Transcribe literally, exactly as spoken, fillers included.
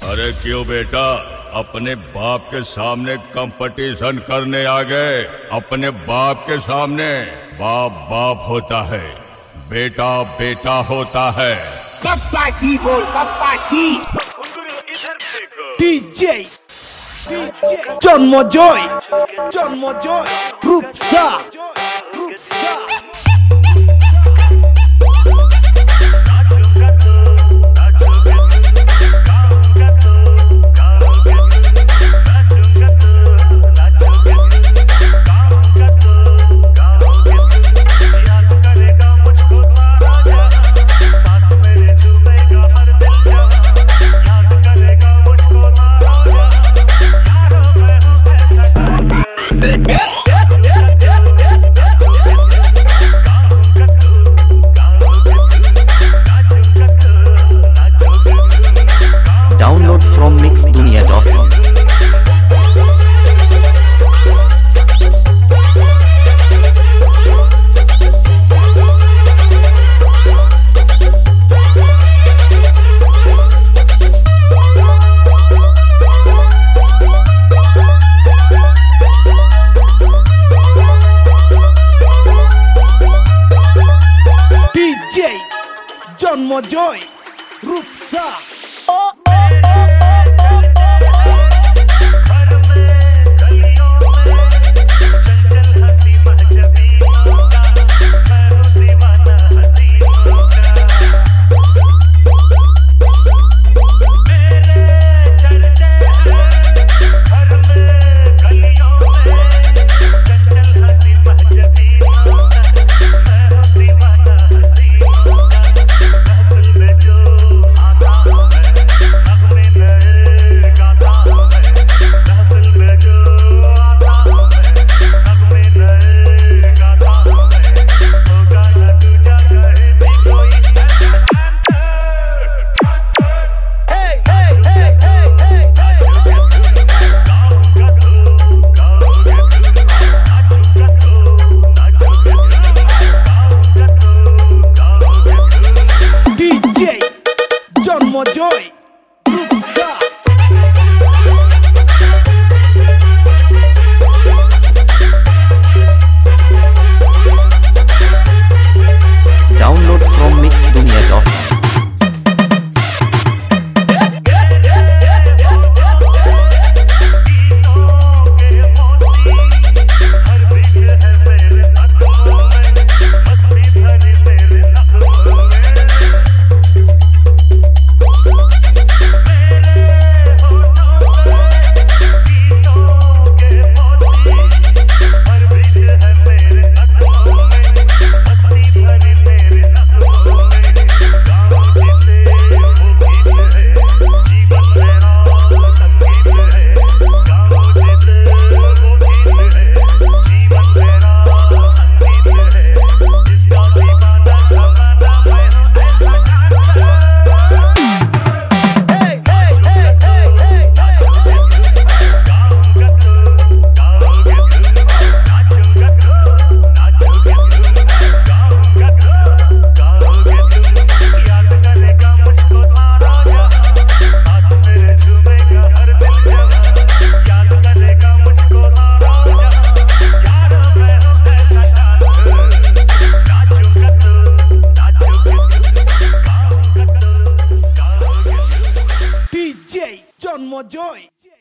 अरे क्यों बेटा, अपने बाप के सामने कंपटीशन करने आ गए? अपने बाप के सामने बाप बाप होता है, बेटा बेटा होता है। पप्पाची बोल पप्पाची। DJ DJ Janmejay Janmejay Rupsa Rupsa Download from mix dunia dot com. DJ Janmejay Rupsa Janmejay Rupsa Download from mix dunia dot com. DJ Janmejay.